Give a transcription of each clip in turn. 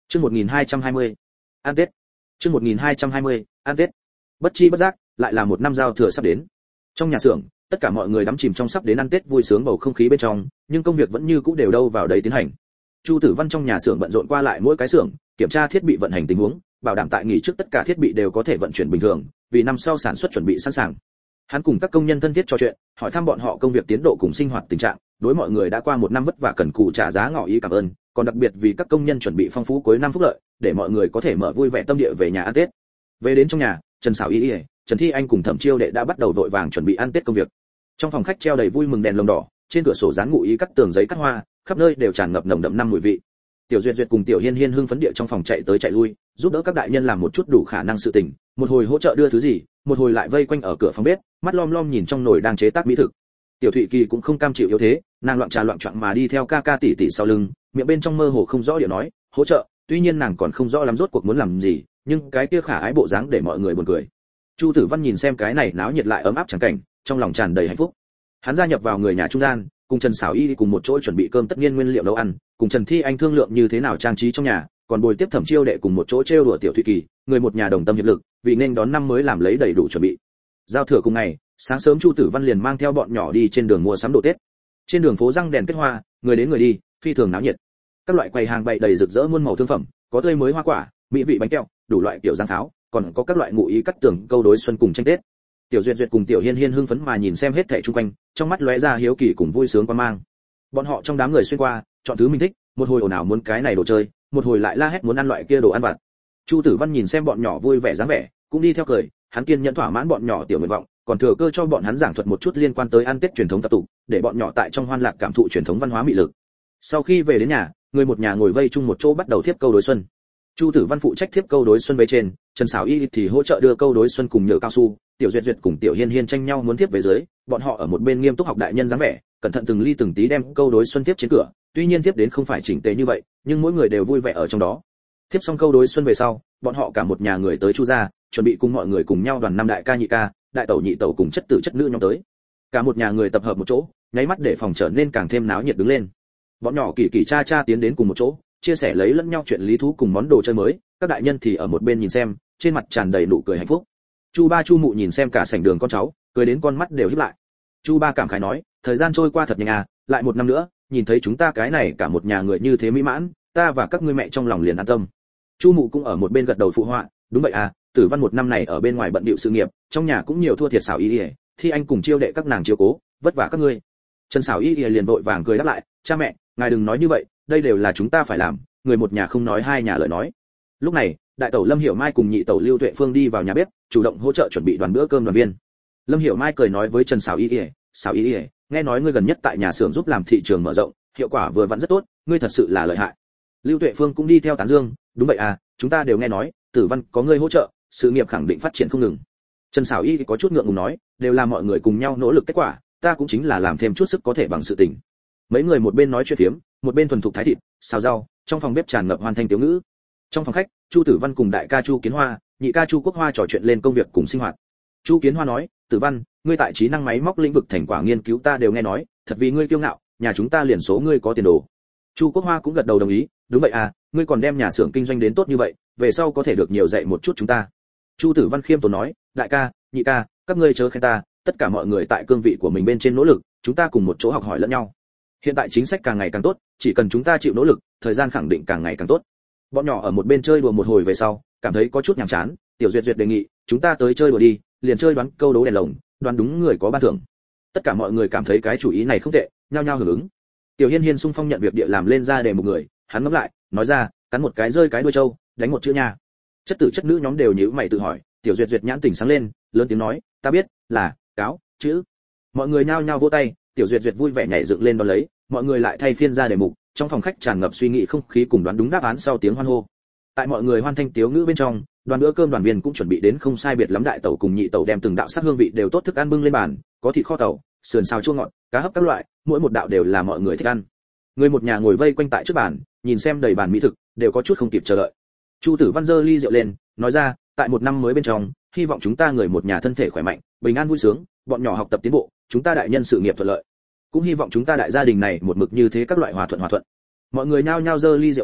Chương 1220. Ăn Tết. Chương 1220. Ăn Tết. Bất chi bất giác, lại là một năm giao thừa sắp đến. Trong nhà xưởng, tất cả mọi người đắm chìm trong sắp đến ăn Tết vui sướng bầu không khí bên trong, nhưng công việc vẫn như cũ đều đâu vào đấy tiến hành. Chu Tử Văn trong nhà xưởng bận rộn qua lại mỗi cái xưởng, kiểm tra thiết bị vận hành tình huống, bảo đảm tại nghỉ trước tất cả thiết bị đều có thể vận chuyển bình thường, vì năm sau sản xuất chuẩn bị sẵn sàng. Hắn cùng các công nhân thân thiết trò chuyện, hỏi thăm bọn họ công việc tiến độ cùng sinh hoạt tình trạng, đối mọi người đã qua một năm vất vả cần cù trả giá ngỏ ý cảm ơn, còn đặc biệt vì các công nhân chuẩn bị phong phú cuối năm phúc lợi, để mọi người có thể mở vui vẻ tâm địa về nhà ăn Tết. Về đến trong nhà, Trần Sảo Y, Trần Thi Anh cùng Thẩm Chiêu Đệ đã bắt đầu vội vàng chuẩn bị ăn Tết công việc. Trong phòng khách treo đầy vui mừng đèn lồng đỏ, trên cửa sổ dán ngụ ý cắt tường giấy cắt hoa, khắp nơi đều tràn ngập nồng đậm năm mùi vị. Tiểu Duyệt Duyệt cùng Tiểu Hiên Hiên hưng phấn địa trong phòng chạy tới chạy lui, giúp đỡ các đại nhân làm một chút đủ khả năng sự tình, một hồi hỗ trợ đưa thứ gì, một hồi lại vây quanh ở cửa phòng bếp, mắt lom lom nhìn trong nồi đang chế tác mỹ thực. Tiểu Thụy Kỳ cũng không cam chịu yếu thế, nàng loạn choạng mà đi theo ca ca tỷ tỷ sau lưng, miệng bên trong mơ hồ không rõ địa nói, hỗ trợ, tuy nhiên nàng còn không rõ lắm rốt cuộc muốn làm gì, nhưng cái kia khả ái bộ dáng để mọi người buồn cười. Chu Tử Văn nhìn xem cái này náo nhiệt lại ấm áp chẳng cảnh, trong lòng tràn đầy hạnh phúc. Hắn gia nhập vào người nhà trung gian, cùng Trần Sảo Y cùng một chỗ chuẩn bị cơm tất niên nguyên liệu nấu ăn, cùng Trần Thi Anh thương lượng như thế nào trang trí trong nhà, còn bồi tiếp Thẩm Chiêu Đệ cùng một chỗ trêu đùa Tiểu Thụy Kỳ, người một nhà đồng tâm hiệp lực, vì nên đón năm mới làm lấy đầy đủ chuẩn bị. Giao thừa cùng ngày, sáng sớm Chu Tử Văn liền mang theo bọn nhỏ đi trên đường mua sắm đồ Tết. Trên đường phố răng đèn kết hoa, người đến người đi, phi thường náo nhiệt. Các loại quầy hàng bày đầy rực rỡ muôn màu thương phẩm, có tươi mới hoa quả, mỹ vị bánh kẹo, đủ loại kiểu giang tháo, còn có các loại ngụ ý cắt tường câu đối xuân cùng tranh Tết. Tiểu Duyệt Duyệt cùng Tiểu Hiên Hiên hưng phấn mà nhìn xem hết thảy xung quanh, trong mắt lóe ra hiếu kỳ cùng vui sướng quan mang. Bọn họ trong đám người xuyên qua, chọn thứ mình thích, một hồi ồn ào muốn cái này đồ chơi, một hồi lại la hét muốn ăn loại kia đồ ăn vặt. Chu Tử Văn nhìn xem bọn nhỏ vui vẻ dáng vẻ, cũng đi theo cười, hắn kiên nhẫn thỏa mãn bọn nhỏ tiểu nguyện vọng, còn thừa cơ cho bọn hắn giảng thuật một chút liên quan tới ăn Tết truyền thống tập tục, để bọn nhỏ tại trong hoan lạc cảm thụ truyền thống văn hóa mị lực. Sau khi về đến nhà, người một nhà ngồi vây chung một chỗ bắt đầu thiếp câu đối xuân. Chu Tử Văn phụ trách thiếp câu đối xuân về trên, Trần Sảo Y thì hỗ trợ đưa câu đối xuân cùng nhựa cao su, Tiểu Duyệt Duyệt cùng Tiểu Hiên Hiên tranh nhau muốn thiếp về dưới, bọn họ ở một bên nghiêm túc học đại nhân dáng vẻ, cẩn thận từng ly từng tí đem câu đối xuân tiếp trên cửa, tuy nhiên tiếp đến không phải chỉnh tề như vậy, nhưng mỗi người đều vui vẻ ở trong đó. Tiếp xong câu đối xuân về sau, bọn họ cả một nhà người tới Chu gia, chuẩn bị cùng mọi người cùng nhau đoàn năm đại ca nhị ca, đại tẩu nhị tẩu cùng chất tử chất nữ nhóm tới. Cả một nhà người tập hợp một chỗ, nháy mắt để phòng trở nên càng thêm náo nhiệt đứng lên. Bọn nhỏ kỳ kỳ cha cha tiến đến cùng một chỗ, chia sẻ lấy lẫn nhau chuyện lý thú cùng món đồ chơi mới, các đại nhân thì ở một bên nhìn xem, trên mặt tràn đầy nụ cười hạnh phúc. Chu ba Chu mụ nhìn xem cả sảnh đường con cháu, cười đến con mắt đều híp lại. Chu ba cảm khái nói, thời gian trôi qua thật nhanh à, lại một năm nữa, nhìn thấy chúng ta cái này cả một nhà người như thế mỹ mãn, ta và các ngươi mẹ trong lòng liền an tâm. Chu mụ cũng ở một bên gật đầu phụ họa, đúng vậy à, Tử Văn một năm này ở bên ngoài bận bịu sự nghiệp, trong nhà cũng nhiều thua thiệt Sảo Y, Thi Anh cùng Chiêu Đệ các nàng chiếu cố, vất vả các ngươi. Trần Sảo Y liền vội vàng cười đáp lại, cha mẹ, ngài đừng nói như vậy, đây đều là chúng ta phải làm, người một nhà không nói hai nhà lời nói. Lúc này, đại tẩu Lâm Hiểu Mai cùng nhị tẩu Lưu Tuệ Phương đi vào nhà bếp, chủ động hỗ trợ chuẩn bị đoàn bữa cơm đoàn viên. Lâm Hiểu Mai cười nói với Trần Sảo Y, Sảo Y, nghe nói ngươi gần nhất tại nhà xưởng giúp làm thị trường mở rộng, hiệu quả vừa vặn rất tốt, ngươi thật sự là lợi hại. Lưu Tuệ Phương cũng đi theo tán dương, đúng vậy à, chúng ta đều nghe nói, Tử Văn có ngươi hỗ trợ, sự nghiệp khẳng định phát triển không ngừng. Trần Sảo Y có chút ngượng ngùng nói, đều là mọi người cùng nhau nỗ lực kết quả, ta cũng chính là làm thêm chút sức có thể bằng sự tình. Mấy người một bên nói chuyện phiếm, một bên thuần thục thái thịt, xào rau, trong phòng bếp tràn ngập hoàn thành tiểu ngữ. Trong phòng khách, Chu Tử Văn cùng đại ca Chu Kiến Hoa, nhị ca Chu Quốc Hoa trò chuyện lên công việc cùng sinh hoạt. Chu Kiến Hoa nói, Tử Văn, ngươi tại trí năng máy móc lĩnh vực thành quả nghiên cứu ta đều nghe nói, thật vì ngươi kiêu ngạo, nhà chúng ta liền số ngươi có tiền đồ. Chu Quốc Hoa cũng gật đầu đồng ý, đúng vậy à, ngươi còn đem nhà xưởng kinh doanh đến tốt như vậy, về sau có thể được nhiều dạy một chút chúng ta. Chu Tử Văn khiêm tốn nói, đại ca, nhị ca, các ngươi chớ khen ta, tất cả mọi người tại cương vị của mình bên trên nỗ lực, chúng ta cùng một chỗ học hỏi lẫn nhau. Hiện tại chính sách càng ngày càng tốt, chỉ cần chúng ta chịu nỗ lực, thời gian khẳng định càng ngày càng tốt. Bọn nhỏ ở một bên chơi đùa một hồi về sau, cảm thấy có chút nhàm chán, Tiểu Duyệt Duyệt đề nghị, chúng ta tới chơi đùa đi, liền chơi đoán câu đố đèn lồng, đoán đúng người có ban thưởng. Tất cả mọi người cảm thấy cái chủ ý này không tệ, nhao nhao hưởng ứng. Tiểu Hiên Hiên sung phong nhận việc địa làm lên ra để một người, hắn ngẫm lại, nói ra, cắn một cái rơi cái đuôi trâu, đánh một chữ nha. Chất tử chất nữ nhóm đều nhíu mày tự hỏi, Tiểu Duyệt Duyệt nhãn tỉnh sáng lên, lớn tiếng nói, ta biết, là cáo chữ. Mọi người nhao nhao vỗ tay, Tiểu Duyệt Duyệt vui vẻ nhảy dựng lên đón lấy, mọi người lại thay phiên ra đề mục, trong phòng khách tràn ngập suy nghĩ không khí cùng đoán đúng đáp án sau tiếng hoan hô. Tại mọi người hoan thanh tiếu ngữ bên trong, đoàn bữa cơm đoàn viên cũng chuẩn bị đến không sai biệt lắm, đại tẩu cùng nhị tẩu đem từng đạo sắc hương vị đều tốt thức ăn bưng lên bàn, có thịt kho tàu, sườn xào chua ngọt, cá hấp các loại, mỗi một đạo đều là mọi người thích ăn. Người một nhà ngồi vây quanh tại trước bàn, nhìn xem đầy bàn mỹ thực, đều có chút không kịp chờ đợi. Chu Tử Văn giơ ly rượu lên, nói ra, tại một năm mới bên trong, hy vọng chúng ta người một nhà thân thể khỏe mạnh, bình an vui sướng, bọn nhỏ học tập tiến bộ, chúng ta đại nhân sự nghiệp thuận lợi. Cũng hy vọng chúng ta đại gia đình này một mực như thế, các loại hòa thuận. Mọi người nhao nhao giơ ly rượu lên,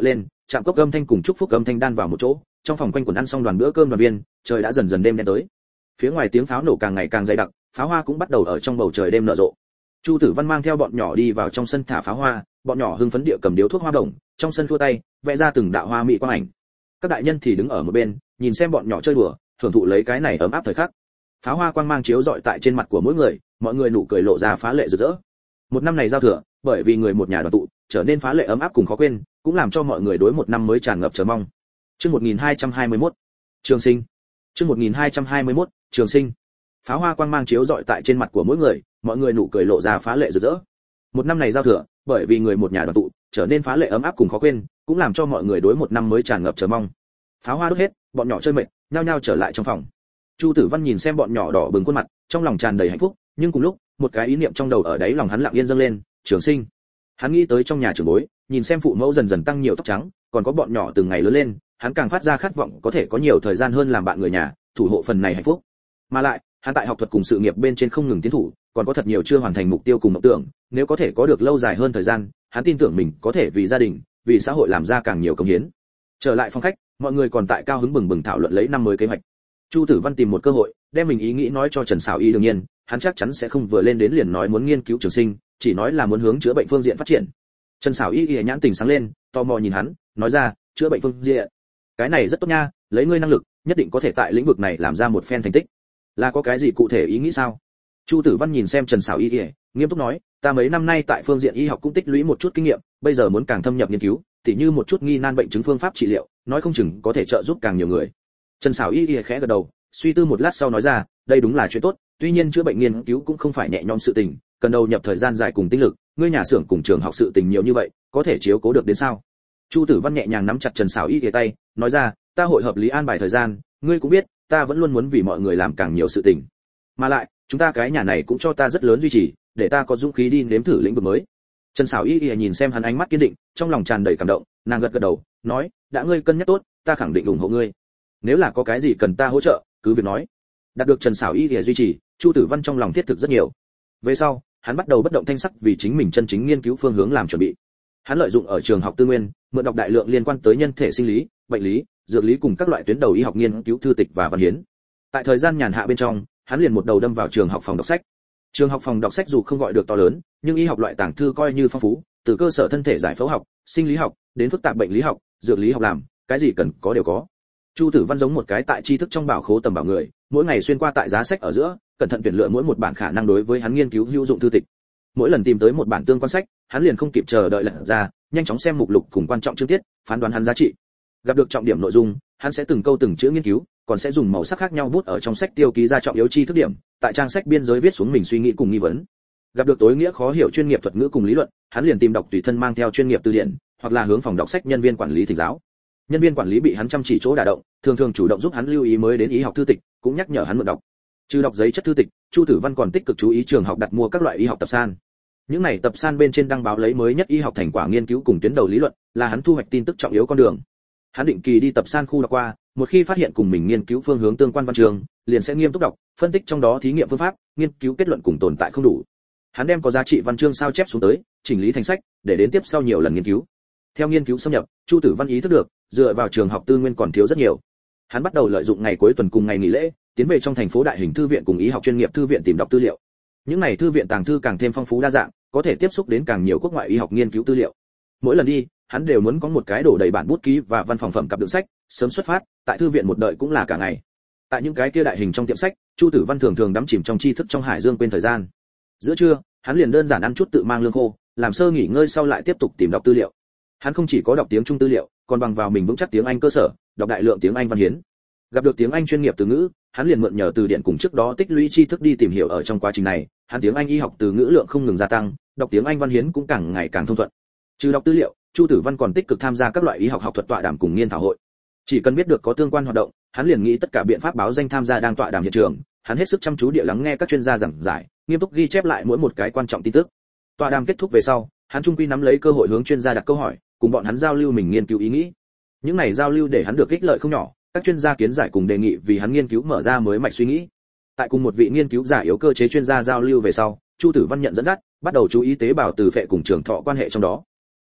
chạm cốc âm thanh cùng chúc phúc âm thanh đan vào một chỗ, trong phòng quanh quẩn ăn xong đoàn bữa cơm đoàn viên, trời đã dần dần đêm đen tới. Phía ngoài tiếng pháo nổ càng ngày càng dày đặc, pháo hoa cũng bắt đầu ở trong bầu trời đêm nở rộ. Chu Tử Văn mang theo bọn nhỏ đi vào trong sân thả pháo hoa, bọn nhỏ hưng phấn địa cầm điếu thuốc hoa đồng, trong sân thua tay, vẽ ra từng đạo hoa mỹ quang ảnh. Các đại nhân thì đứng ở một bên, nhìn xem bọn nhỏ chơi đùa, thưởng thụ lấy cái này ấm áp thời khắc. Pháo hoa quang mang chiếu rọi tại trên mặt của mỗi người, mọi người nụ cười lộ ra phá lệ rực rỡ. Một năm này giao thừa, bởi vì người một nhà đoàn tụ, trở nên phá lệ ấm áp cùng khó quên, cũng làm cho mọi người đối một năm mới tràn ngập chờ mong. Chương 1221, Trường Sinh. Chương 1221, Trường Sinh. Pháo hoa quang mang chiếu rọi tại trên mặt của mỗi người, mọi người nụ cười lộ ra phá lệ rực rỡ. Một năm này giao thừa, bởi vì người một nhà đoàn tụ, trở nên phá lệ ấm áp cùng khó quên, cũng làm cho mọi người đối một năm mới tràn ngập chờ mong. Pháo hoa đốt hết, bọn nhỏ chơi mệt, nhao nhao trở lại trong phòng. Chu Tử Văn nhìn xem bọn nhỏ đỏ bừng khuôn mặt, trong lòng tràn đầy hạnh phúc, nhưng cùng lúc, một cái ý niệm trong đầu ở đáy lòng hắn lặng yên dâng lên, Trường Sinh. Hắn nghĩ tới trong nhà trưởng bối, nhìn xem phụ mẫu dần dần tăng nhiều tóc trắng, còn có bọn nhỏ từng ngày lớn lên, hắn càng phát ra khát vọng có thể có nhiều thời gian hơn làm bạn người nhà, thủ hộ phần này hạnh phúc. Mà lại, hắn tại học thuật cùng sự nghiệp bên trên không ngừng tiến thủ, còn có thật nhiều chưa hoàn thành mục tiêu cùng mộng tưởng, nếu có thể có được lâu dài hơn thời gian, hắn tin tưởng mình có thể vì gia đình, vì xã hội làm ra càng nhiều công hiến. Trở lại phòng khách, mọi người còn tại cao hứng bừng bừng thảo luận lấy năm mới kế hoạch. Chu Tử Văn tìm một cơ hội, đem mình ý nghĩ nói cho Trần Sảo Y, đương nhiên, hắn chắc chắn sẽ không vừa lên đến liền nói muốn nghiên cứu trường sinh, chỉ nói là muốn hướng chữa bệnh phương diện phát triển. Trần Sảo Y nhãn tình sáng lên, tò mò nhìn hắn, nói ra, chữa bệnh phương diện, cái này rất tốt nha, lấy ngươi năng lực, nhất định có thể tại lĩnh vực này làm ra một phen thành tích. Là có cái gì cụ thể ý nghĩ sao? Chu Tử Văn nhìn xem Trần Sảo Y, nghiêm túc nói, ta mấy năm nay tại phương diện y học cũng tích lũy một chút kinh nghiệm, bây giờ muốn càng thâm nhập nghiên cứu, tỉ như một chút nghi nan bệnh chứng phương pháp trị liệu, nói không chừng có thể trợ giúp càng nhiều người. Trần Sảo Y khẽ gật đầu, suy tư một lát sau nói ra, đây đúng là chuyện tốt, tuy nhiên chữa bệnh nghiên cứu cũng không phải nhẹ nhõm sự tình, cần đầu nhập thời gian dài cùng tinh lực, ngươi nhà xưởng cùng trường học sự tình nhiều như vậy, có thể chiếu cố được đến sao? Chu Tử Văn nhẹ nhàng nắm chặt Trần Sảo Y tay, nói ra, ta hội hợp lý an bài thời gian, ngươi cũng biết, ta vẫn luôn muốn vì mọi người làm càng nhiều sự tình. Mà lại, chúng ta cái nhà này cũng cho ta rất lớn duy trì, để ta có dũng khí đi nếm thử lĩnh vực mới. Trần Sảo Y nhìn xem hắn ánh mắt kiên định, trong lòng tràn đầy cảm động, nàng gật gật đầu, nói, đã ngươi cân nhắc tốt, ta khẳng định ủng hộ ngươi. Nếu là có cái gì cần ta hỗ trợ, cứ việc nói. Đạt được Trần Sảo Y duy trì, Chu Tử Văn trong lòng thiết thực rất nhiều. Về sau, hắn bắt đầu bất động thanh sắc vì chính mình chân chính nghiên cứu phương hướng làm chuẩn bị. Hắn lợi dụng ở trường học tư nguyên, mượn đọc đại lượng liên quan tới nhân thể sinh lý, bệnh lý, dược lý cùng các loại tuyến đầu y học nghiên cứu thư tịch và văn hiến. Tại thời gian nhàn hạ bên trong, hắn liền một đầu đâm vào trường học phòng đọc sách. Trường học phòng đọc sách dù không gọi được to lớn, nhưng y học loại tàng thư coi như phong phú, từ cơ sở thân thể giải phẫu học, sinh lý học, đến phức tạp bệnh lý học, dược lý học làm, cái gì cần có đều có. Chu Tử Văn giống một cái tại tri thức trong bảo khố tầm bảo người, mỗi ngày xuyên qua tại giá sách ở giữa, cẩn thận tuyển lựa mỗi một bản khả năng đối với hắn nghiên cứu hữu dụng thư tịch. Mỗi lần tìm tới một bản tương quan sách, hắn liền không kịp chờ đợi lật ra, nhanh chóng xem mục lục cùng quan trọng chương tiết, phán đoán hắn giá trị. Gặp được trọng điểm nội dung, hắn sẽ từng câu từng chữ nghiên cứu, còn sẽ dùng màu sắc khác nhau bút ở trong sách tiêu ký ra trọng yếu chi thức điểm, tại trang sách biên giới viết xuống mình suy nghĩ cùng nghi vấn. Gặp được tối nghĩa khó hiểu chuyên nghiệp thuật ngữ cùng lý luận, hắn liền tìm đọc tùy thân mang theo chuyên nghiệp từ điển, hoặc là hướng phòng đọc sách nhân viên quản lý thỉnh giáo. Nhân viên quản lý bị hắn chăm chỉ chỗ đả động, thường thường chủ động giúp hắn lưu ý mới đến y học thư tịch, cũng nhắc nhở hắn mượn đọc. Trừ đọc giấy chất thư tịch, Chu Tử Văn còn tích cực chú ý trường học đặt mua các loại y học tập san. Những này tập san bên trên đăng báo lấy mới nhất y học thành quả nghiên cứu cùng tuyến đầu lý luận, là hắn thu hoạch tin tức trọng yếu con đường. Hắn định kỳ đi tập san khu đọc qua, một khi phát hiện cùng mình nghiên cứu phương hướng tương quan văn chương, liền sẽ nghiêm túc đọc, phân tích trong đó thí nghiệm phương pháp, nghiên cứu kết luận cùng tồn tại không đủ. Hắn đem có giá trị văn chương sao chép xuống tới, chỉnh lý thành sách, để đến tiếp sau nhiều lần nghiên cứu. Theo nghiên cứu xâm nhập, Chu Tử Văn ý thức được, dựa vào trường học tư nguyên còn thiếu rất nhiều. Hắn bắt đầu lợi dụng ngày cuối tuần cùng ngày nghỉ lễ, tiến về trong thành phố đại hình thư viện cùng y học chuyên nghiệp thư viện tìm đọc tư liệu. Những này thư viện tàng thư càng thêm phong phú đa dạng, có thể tiếp xúc đến càng nhiều quốc ngoại y học nghiên cứu tư liệu. Mỗi lần đi, hắn đều muốn có một cái đổ đầy bản bút ký và văn phòng phẩm cặp đựng sách, sớm xuất phát, tại thư viện một đợi cũng là cả ngày. Tại những cái kia đại hình trong tiệm sách, Chu Tử Văn thường thường đắm chìm trong tri thức trong hải dương quên thời gian. Giữa trưa, hắn liền đơn giản ăn chút tự mang lương khô, làm sơ nghỉ ngơi sau lại tiếp tục tìm đọc tư liệu. Hắn không chỉ có đọc tiếng Trung tư liệu, còn bằng vào mình vững chắc tiếng Anh cơ sở, đọc đại lượng tiếng Anh văn hiến. Gặp được tiếng Anh chuyên nghiệp từ ngữ, hắn liền mượn nhờ từ điển cùng trước đó tích lũy tri thức đi tìm hiểu. Ở trong quá trình này, hắn tiếng Anh y học từ ngữ lượng không ngừng gia tăng, đọc tiếng Anh văn hiến cũng càng ngày càng thông thuận. Trừ đọc tư liệu, Chu Tử Văn còn tích cực tham gia các loại y học học thuật tọa đàm cùng nghiên thảo hội. Chỉ cần biết được có tương quan hoạt động, hắn liền nghĩ tất cả biện pháp báo danh tham gia đang tọa đàm hiện trường. Hắn hết sức chăm chú địa lắng nghe các chuyên gia giảng giải, nghiêm túc ghi chép lại mỗi một cái quan trọng tin tức. Tọa đàm kết thúc về sau, hắn trung quy nắm lấy cơ hội hướng chuyên gia đặt câu hỏi, cùng bọn hắn giao lưu mình nghiên cứu ý nghĩ. Những này giao lưu để hắn được ích lợi không nhỏ, các chuyên gia kiến giải cùng đề nghị vì hắn nghiên cứu mở ra mới mạch suy nghĩ. Tại cùng một vị nghiên cứu giả yếu cơ chế chuyên gia giao lưu về sau, Chu Tử Văn nhận dẫn dắt, bắt đầu chú ý tế bào từ phệ cùng trường thọ quan hệ trong đó.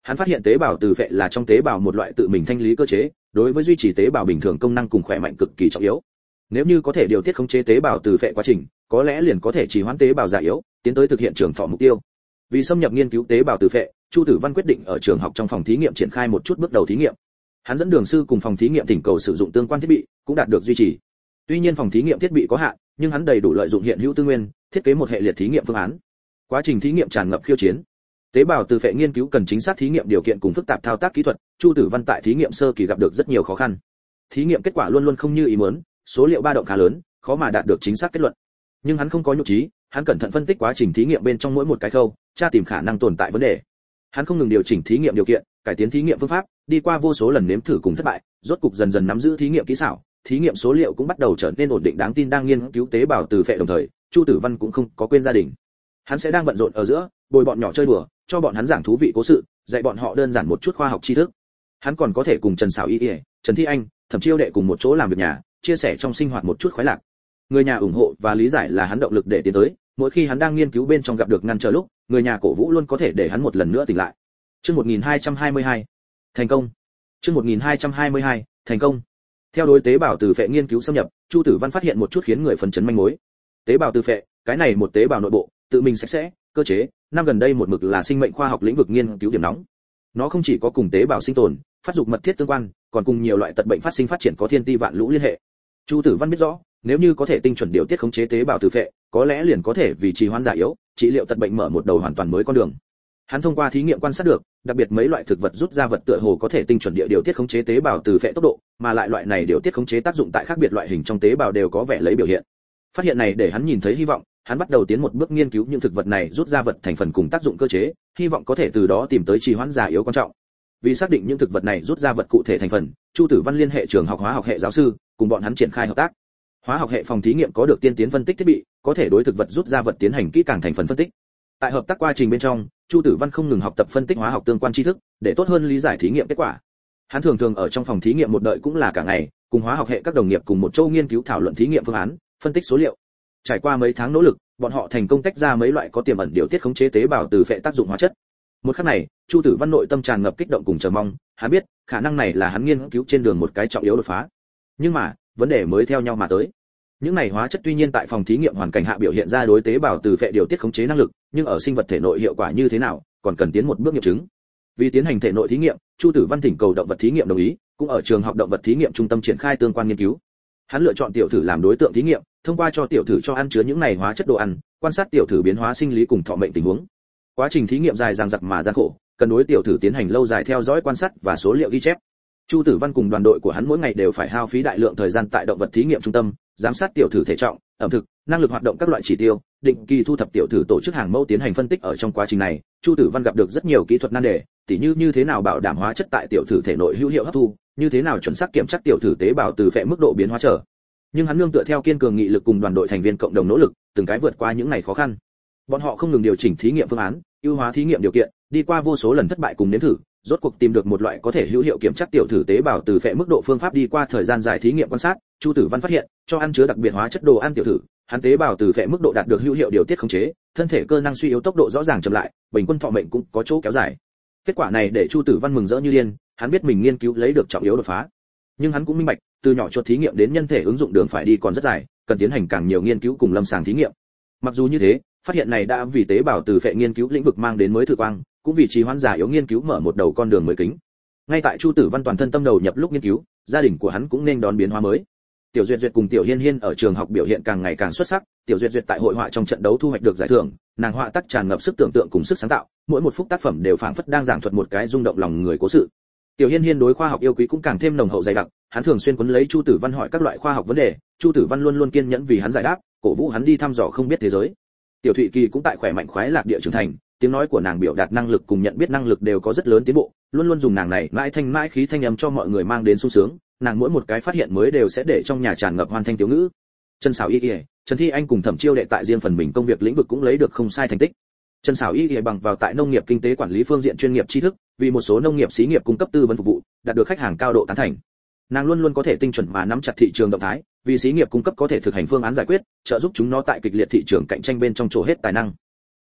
Hắn phát hiện tế bào từ phệ là trong tế bào một loại tự mình thanh lý cơ chế, đối với duy trì tế bào bình thường công năng cùng khỏe mạnh cực kỳ trọng yếu. Nếu như có thể điều tiết khống chế tế bào từ phệ quá trình, có lẽ liền có thể trì hoãn tế bào già yếu, tiến tới thực hiện trường thọ mục tiêu. Vì xâm nhập nghiên cứu tế bào từ phệ, Chu Tử Văn quyết định ở trường học trong phòng thí nghiệm triển khai một chút bước đầu thí nghiệm. Hắn dẫn đường sư cùng phòng thí nghiệm thỉnh cầu sử dụng tương quan thiết bị, cũng đạt được duy trì. Tuy nhiên phòng thí nghiệm thiết bị có hạn, nhưng hắn đầy đủ lợi dụng hiện hữu tư nguyên, thiết kế một hệ liệt thí nghiệm phương án. Quá trình thí nghiệm tràn ngập khiêu chiến. Tế bào từ phệ nghiên cứu cần chính xác thí nghiệm điều kiện cùng phức tạp thao tác kỹ thuật, Chu Tử Văn tại thí nghiệm sơ kỳ gặp được rất nhiều khó khăn. Thí nghiệm kết quả luôn luôn không như ý muốn, số liệu ba động khá lớn, khó mà đạt được chính xác kết luận. Nhưng hắn không có nhục trí, hắn cẩn thận phân tích quá trình thí nghiệm bên trong mỗi một cái khâu, tra tìm khả năng tồn tại vấn đề. Hắn không ngừng điều chỉnh thí nghiệm điều kiện, cải tiến thí nghiệm phương pháp, đi qua vô số lần nếm thử cùng thất bại, rốt cục dần dần nắm giữ thí nghiệm kỹ xảo, thí nghiệm số liệu cũng bắt đầu trở nên ổn định đáng tin. Đang nghiên cứu tế bào từ phệ đồng thời, Chu Tử Văn cũng không có quên gia đình. Hắn sẽ đang bận rộn ở giữa, bồi bọn nhỏ chơi đùa, cho bọn hắn giảng thú vị cố sự, dạy bọn họ đơn giản một chút khoa học tri thức. Hắn còn có thể cùng Trần Sảo Y, Trần Thi Anh, Thẩm Chiêu Đệ cùng một chỗ làm việc nhà, chia sẻ trong sinh hoạt một chút khoái lạc. Người nhà ủng hộ và lý giải là hắn động lực để tiến tới, mỗi khi hắn đang nghiên cứu bên trong gặp được ngăn trở lúc, người nhà cổ vũ luôn có thể để hắn một lần nữa tỉnh lại. Chương 1222. Thành công. Chương 1222. Thành công. Theo đối tế bào từ phệ nghiên cứu xâm nhập, Chu Tử Văn phát hiện một chút khiến người phấn chấn manh mối. Tế bào từ phệ, cái này một tế bào nội bộ, tự mình sạch sẽ, cơ chế, năm gần đây một mực là sinh mệnh khoa học lĩnh vực nghiên cứu điểm nóng. Nó không chỉ có cùng tế bào sinh tồn, phát dục mật thiết tương quan, còn cùng nhiều loại tật bệnh phát sinh phát triển có thiên ti vạn lũ liên hệ. Chu Tử Văn biết rõ, nếu như có thể tinh chuẩn điều tiết khống chế tế bào từ phệ, có lẽ liền có thể vì trì hoãn già yếu, trị liệu tật bệnh mở một đầu hoàn toàn mới con đường. Hắn thông qua thí nghiệm quan sát được, đặc biệt mấy loại thực vật rút ra vật tựa hồ có thể tinh chuẩn địa điều tiết khống chế tế bào từ phệ tốc độ, mà lại loại này điều tiết khống chế tác dụng tại khác biệt loại hình trong tế bào đều có vẻ lấy biểu hiện. Phát hiện này để hắn nhìn thấy hy vọng, hắn bắt đầu tiến một bước nghiên cứu những thực vật này rút ra vật thành phần cùng tác dụng cơ chế, hy vọng có thể từ đó tìm tới trì hoãn già yếu quan trọng. Vì xác định những thực vật này rút ra vật cụ thể thành phần, Chu Tử Văn liên hệ trường học hóa học hệ giáo sư, cùng bọn hắn triển khai hợp tác. Hóa học hệ phòng thí nghiệm có được tiên tiến phân tích thiết bị, có thể đối thực vật rút ra vật tiến hành kỹ càng thành phần phân tích. Tại hợp tác quá trình bên trong, Chu Tử Văn không ngừng học tập phân tích hóa học tương quan tri thức, để tốt hơn lý giải thí nghiệm kết quả. Hắn thường thường ở trong phòng thí nghiệm một đợi cũng là cả ngày, cùng hóa học hệ các đồng nghiệp cùng một chỗ nghiên cứu thảo luận thí nghiệm phương án, phân tích số liệu. Trải qua mấy tháng nỗ lực, bọn họ thành công tách ra mấy loại có tiềm ẩn điều tiết khống chế tế bào từ phệ tác dụng hóa chất. Một khắc này, Chu Tử Văn nội tâm tràn ngập kích động cùng chờ mong, hắn biết, khả năng này là hắn nghiên cứu trên đường một cái trọng yếu đột phá. Nhưng mà, vấn đề mới theo nhau mà tới. Những này hóa chất tuy nhiên tại phòng thí nghiệm hoàn cảnh hạ biểu hiện ra đối tế bào từ phệ điều tiết khống chế năng lực, nhưng ở sinh vật thể nội hiệu quả như thế nào, còn cần tiến một bước nghiệm chứng. Vì tiến hành thể nội thí nghiệm, Chu Tử Văn thỉnh cầu động vật thí nghiệm đồng ý, cũng ở trường học động vật thí nghiệm trung tâm triển khai tương quan nghiên cứu. Hắn lựa chọn tiểu thử làm đối tượng thí nghiệm, thông qua cho tiểu thử cho ăn chứa những này hóa chất đồ ăn, quan sát tiểu thử biến hóa sinh lý cùng thọ mệnh tình huống. Quá trình thí nghiệm dài dằng dặc mà gian khổ, cần đối tiểu thử tiến hành lâu dài theo dõi quan sát và số liệu ghi chép. Chu Tử Văn cùng đoàn đội của hắn mỗi ngày đều phải hao phí đại lượng thời gian tại động vật thí nghiệm trung tâm, giám sát tiểu thử thể trọng, ẩm thực, năng lực hoạt động các loại chỉ tiêu, định kỳ thu thập tiểu thử tổ chức hàng mẫu tiến hành phân tích. Ở trong quá trình này, Chu Tử Văn gặp được rất nhiều kỹ thuật nan đề, tỉ như thế nào bảo đảm hóa chất tại tiểu thử thể nội hữu hiệu hấp thu, như thế nào chuẩn xác kiểm tra tiểu thử tế bào từ phệ mức độ biến hóa trở. Nhưng hắn nương tựa theo kiên cường nghị lực cùng đoàn đội thành viên cộng đồng nỗ lực, từng cái vượt qua những ngày khó khăn. Bọn họ không ngừng điều chỉnh thí nghiệm phương án, ưu hóa thí nghiệm điều kiện, đi qua vô số lần thất bại cùng nếm thử, rốt cuộc tìm được một loại có thể hữu hiệu kiểm tra tiểu thử tế bào từ phệ mức độ phương pháp. Đi qua thời gian dài thí nghiệm quan sát, Chu Tử Văn phát hiện, cho ăn chứa đặc biệt hóa chất đồ ăn tiểu thử, hắn tế bào từ phệ mức độ đạt được hữu hiệu điều tiết khống chế, thân thể cơ năng suy yếu tốc độ rõ ràng chậm lại, bình quân thọ mệnh cũng có chỗ kéo dài. Kết quả này để Chu Tử Văn mừng rỡ như điên, hắn biết mình nghiên cứu lấy được trọng yếu đột phá. Nhưng hắn cũng minh bạch, từ nhỏ chuột thí nghiệm đến nhân thể ứng dụng đường phải đi còn rất dài, cần tiến hành càng nhiều nghiên cứu cùng lâm sàng thí nghiệm. Mặc dù như thế, phát hiện này đã vì tế bào từ phệ nghiên cứu lĩnh vực mang đến mới thử quang, cũng vì trì hoãn già yếu nghiên cứu mở một đầu con đường mới kính. Ngay tại Chu Tử Văn toàn thân tâm đầu nhập lúc nghiên cứu, gia đình của hắn cũng nên đón biến hóa mới. Tiểu Duyệt Duyệt cùng Tiểu Hiên Hiên ở trường học biểu hiện càng ngày càng xuất sắc, Tiểu Duyệt Duyệt tại hội họa trong trận đấu thu hoạch được giải thưởng, nàng họa tác tràn ngập sức tưởng tượng cùng sức sáng tạo, mỗi một phút tác phẩm đều phảng phất đang giảng thuật một cái rung động lòng người cố sự. Tiểu Hiên Hiên đối khoa học yêu quý cũng càng thêm nồng hậu dày đặc, hắn thường xuyên quấn lấy Chu Tử Văn hỏi các loại khoa học vấn đề, Chu Tử Văn luôn luôn kiên nhẫn vì hắn giải đáp, cổ vũ hắn đi thăm dò không biết thế giới. Tiểu Thụy Kỳ cũng tại khỏe mạnh khoái lạc địa trưởng thành, tiếng nói của nàng biểu đạt năng lực cùng nhận biết năng lực đều có rất lớn tiến bộ, luôn luôn dùng nàng này mãi thanh mãi khí thanh âm cho mọi người mang đến sung sướng, nàng mỗi một cái phát hiện mới đều sẽ để trong nhà tràn ngập hoàn thanh tiểu ngữ. Trần Sảo Y, Trần Thi Anh cùng Thẩm Chiêu Đệ tại riêng phần mình công việc lĩnh vực cũng lấy được không sai thành tích. Trần Sảo Y bằng vào tại nông nghiệp kinh tế quản lý phương diện chuyên nghiệp tri thức, vì một số nông nghiệp xí nghiệp cung cấp tư vấn phục vụ, đạt được khách hàng cao độ tán thành. Nàng luôn luôn có thể tinh chuẩn mà nắm chặt thị trường động thái, vì xí nghiệp cung cấp có thể thực hành phương án giải quyết, trợ giúp chúng nó tại kịch liệt thị trường cạnh tranh bên trong trổ hết tài năng.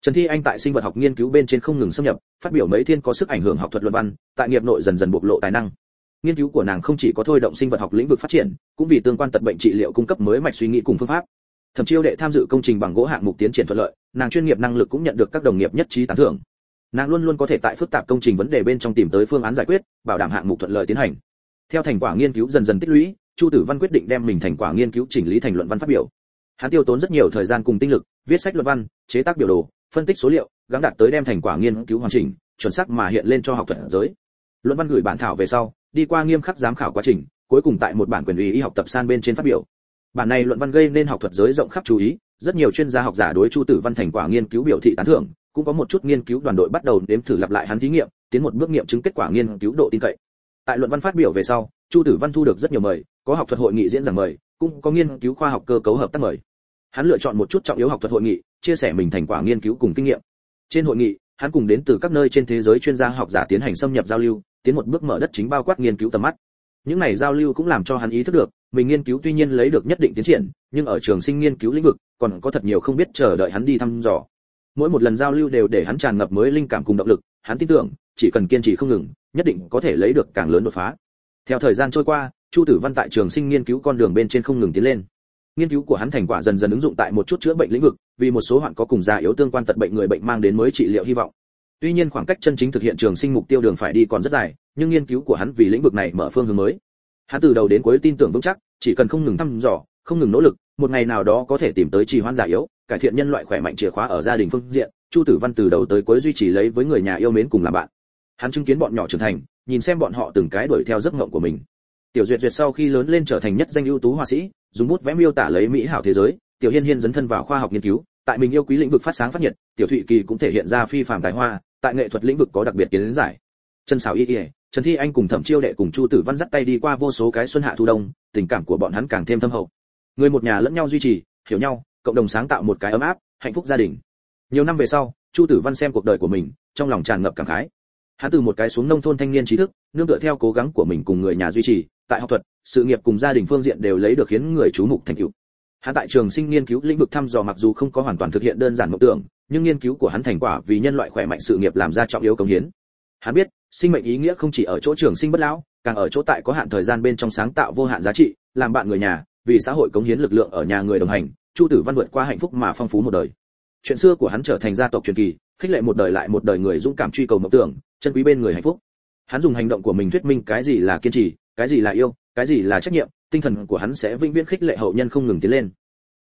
Trần Thi Anh tại sinh vật học nghiên cứu bên trên không ngừng xâm nhập, phát biểu mấy thiên có sức ảnh hưởng học thuật luận văn, tại nghiệp nội dần dần bộc lộ tài năng. Nghiên cứu của nàng không chỉ có thôi động sinh vật học lĩnh vực phát triển, cũng vì tương quan tật bệnh trị liệu cung cấp mới mạch suy nghĩ cùng phương pháp. Thẩm Chiêu Đệ tham dự công trình bằng gỗ hạng mục tiến triển thuận lợi, nàng chuyên nghiệp năng lực cũng nhận được các đồng nghiệp nhất trí tán thưởng. Nàng luôn luôn có thể tại phức tạp công trình vấn đề bên trong tìm tới phương án giải quyết, bảo đảm hạng mục thuận lợi tiến hành. Theo thành quả nghiên cứu dần dần tích lũy, Chu Tử Văn quyết định đem mình thành quả nghiên cứu chỉnh lý thành luận văn phát biểu. Hắn tiêu tốn rất nhiều thời gian cùng tinh lực, viết sách luận văn, chế tác biểu đồ, phân tích số liệu, gắng đạt tới đem thành quả nghiên cứu hoàn chỉnh, chuẩn xác mà hiện lên cho học thuật giới. Luận văn gửi bản thảo về sau, đi qua nghiêm khắc giám khảo quá trình, cuối cùng tại một bản quyền uy y học tập san bên trên phát biểu. Bản này luận văn gây nên học thuật giới rộng khắp chú ý, rất nhiều chuyên gia học giả đối Chu Tử Văn thành quả nghiên cứu biểu thị tán thưởng, cũng có một chút nghiên cứu đoàn đội bắt đầu nếm thử lặp lại hắn thí nghiệm, tiến một bước nghiệm chứng kết quả nghiên cứu độ tin cậy. Tại luận văn phát biểu về sau, Chu Tử Văn thu được rất nhiều mời, có học thuật hội nghị diễn giảng mời, cũng có nghiên cứu khoa học cơ cấu hợp tác mời. Hắn lựa chọn một chút trọng yếu học thuật hội nghị, chia sẻ mình thành quả nghiên cứu cùng kinh nghiệm. Trên hội nghị, hắn cùng đến từ các nơi trên thế giới chuyên gia học giả tiến hành xâm nhập giao lưu, tiến một bước mở đất chính bao quát nghiên cứu tầm mắt. Những này giao lưu cũng làm cho hắn ý thức được, mình nghiên cứu tuy nhiên lấy được nhất định tiến triển, nhưng ở trường sinh nghiên cứu lĩnh vực, còn có thật nhiều không biết chờ đợi hắn đi thăm dò. Mỗi một lần giao lưu đều để hắn tràn ngập mới linh cảm cùng động lực, hắn tin tưởng, chỉ cần kiên trì không ngừng, nhất định có thể lấy được càng lớn đột phá. Theo thời gian trôi qua, Chu Tử Văn tại trường sinh nghiên cứu con đường bên trên không ngừng tiến lên. Nghiên cứu của hắn thành quả dần dần ứng dụng tại một chút chữa bệnh lĩnh vực, vì một số hoạn có cùng già yếu tương quan tật bệnh người bệnh mang đến mới trị liệu hy vọng. Tuy nhiên khoảng cách chân chính thực hiện trường sinh mục tiêu đường phải đi còn rất dài, nhưng nghiên cứu của hắn vì lĩnh vực này mở phương hướng mới. Hắn từ đầu đến cuối tin tưởng vững chắc, chỉ cần không ngừng thăm dò, không ngừng nỗ lực, một ngày nào đó có thể tìm tới trì hoãn già yếu, cải thiện nhân loại khỏe mạnh chìa khóa ở gia đình phương diện. Chu Tử Văn từ đầu tới cuối duy trì lấy với người nhà yêu mến cùng làm bạn. Hắn chứng kiến bọn nhỏ trưởng thành, nhìn xem bọn họ từng cái đuổi theo giấc mộng của mình. Tiểu Duyệt Duyệt sau khi lớn lên trở thành nhất danh ưu tú họa sĩ, dùng bút vẽ miêu tả lấy mỹ hảo thế giới. Tiểu Hiên Hiên dấn thân vào khoa học nghiên cứu, tại mình yêu quý lĩnh vực phát sáng phát nhiệt. Tiểu Thụy Kỳ cũng thể hiện ra phi phàm tài hoa, tại nghệ thuật lĩnh vực có đặc biệt kiến giải. Trần Sảo Y, Trần Thi Anh cùng Thẩm Chiêu Đệ cùng Chu Tử Văn dắt tay đi qua vô số cái xuân hạ thu đông, tình cảm của bọn hắn càng thêm thâm hậu. Người một nhà lẫn nhau duy trì, hiểu nhau, cộng đồng sáng tạo một cái ấm áp, hạnh phúc gia đình. Nhiều năm về sau, Chu Tử Văn xem cuộc đời của mình, trong lòng tràn ngập cảm khái. Hắn từ một cái xuống nông thôn thanh niên trí thức, nương tựa theo cố gắng của mình cùng người nhà duy trì, tại học thuật, sự nghiệp cùng gia đình phương diện đều lấy được khiến người chú mục thành tựu. Hắn tại trường sinh nghiên cứu lĩnh vực thăm dò mặc dù không có hoàn toàn thực hiện đơn giản mộng tưởng, nhưng nghiên cứu của hắn thành quả vì nhân loại khỏe mạnh sự nghiệp làm ra trọng yếu cống hiến. Hắn biết, sinh mệnh ý nghĩa không chỉ ở chỗ trường sinh bất lão, càng ở chỗ tại có hạn thời gian bên trong sáng tạo vô hạn giá trị, làm bạn người nhà, vì xã hội cống hiến lực lượng ở nhà người đồng hành. Chu Tử Văn vượt qua hạnh phúc mà phong phú một đời. Chuyện xưa của hắn trở thành gia tộc truyền kỳ, khích lệ một đời lại một đời người dũng cảm truy cầu mộng tưởng, chân quý bên người hạnh phúc. Hắn dùng hành động của mình thuyết minh cái gì là kiên trì, cái gì là yêu, cái gì là trách nhiệm, tinh thần của hắn sẽ vĩnh viễn khích lệ hậu nhân không ngừng tiến lên.